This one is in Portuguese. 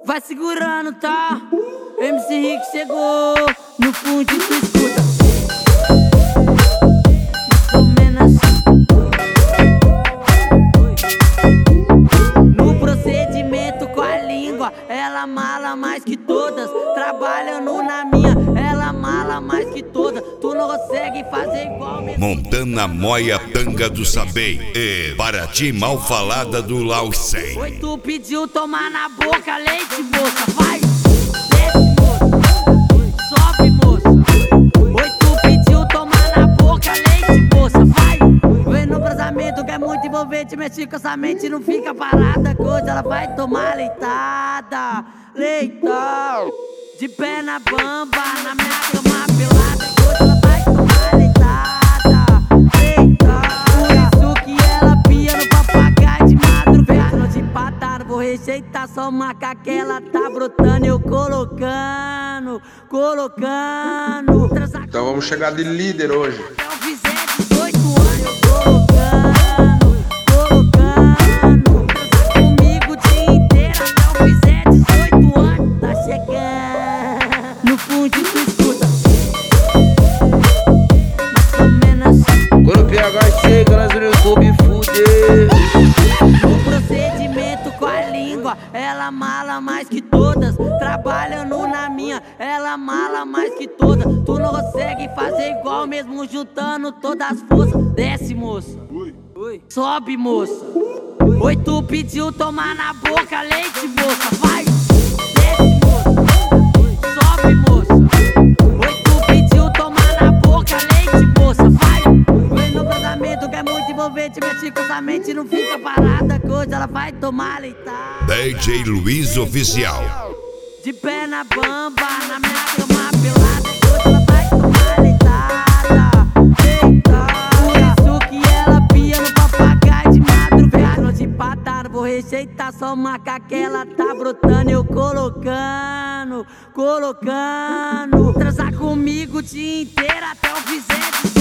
Vai segurando, tá? MC Rick chegou, no fundo tu escuta. Mais ou menos assim. No procedimento com a língua, ela mala mais que todas. Trabalhando na minha, ela mala mais que todas. Tu não consegue fazer igual mesmo. Montana Moia Tanga do Sabei e Paraty mal falada do Laucem. Oi, tu pediu tomar na boca leite, moça. Vai, desce, moça. Sobe, moça. Oi, tu pediu tomar na boca leite, moça. Vai, vem no casamento que é muito envolvente. Mexe com essa mente, não fica parada. Coisa, ela vai tomar leitada. Leitão, de pé na bamba, na minha cama pelada. Coisa, ela vai tomar leitada. Leitão, por isso que ela pia no papagaio de madrugada. Não te empatar, vou rejeitar só marca que ela tá brotando. Eu colocando. Então vamos chegar de líder hoje. Até eu fizer 18 anos, eu colocando. Transar comigo o dia inteiro até eu fizer 18 anos. Tá chegando, no fundo tu escuta. Mais ou menos assim. Quando o PH chega, nós no YouTube fudeu. No procedimento com a língua, ela mala mais que todas. Trabalhando na minha, ela mala mais que todas. Tu não consegue fazer igual mesmo juntando todas as forças. Desce, moça. Sobe, moça. Oi, tu pediu tomar na boca leite, moça. Vai, desce, moça. Sobe, moça. Oi, tu pediu tomar na boca leite, moça. Vai, vem no casamento que é muito envolvente. Mexe com essa mente, não fica parada. Coisa, ela vai tomar leitada. DJ Luiz Oficial. De pé na bamba, na minha cama pelada. Coisa, ela vai tomar leitada. Por isso que ela pia no papagaio de madrugada. Não te empatar, vou rejeitar só marca que ela tá brotando. Eu colocando. Transar comigo o dia inteiro até eu fizer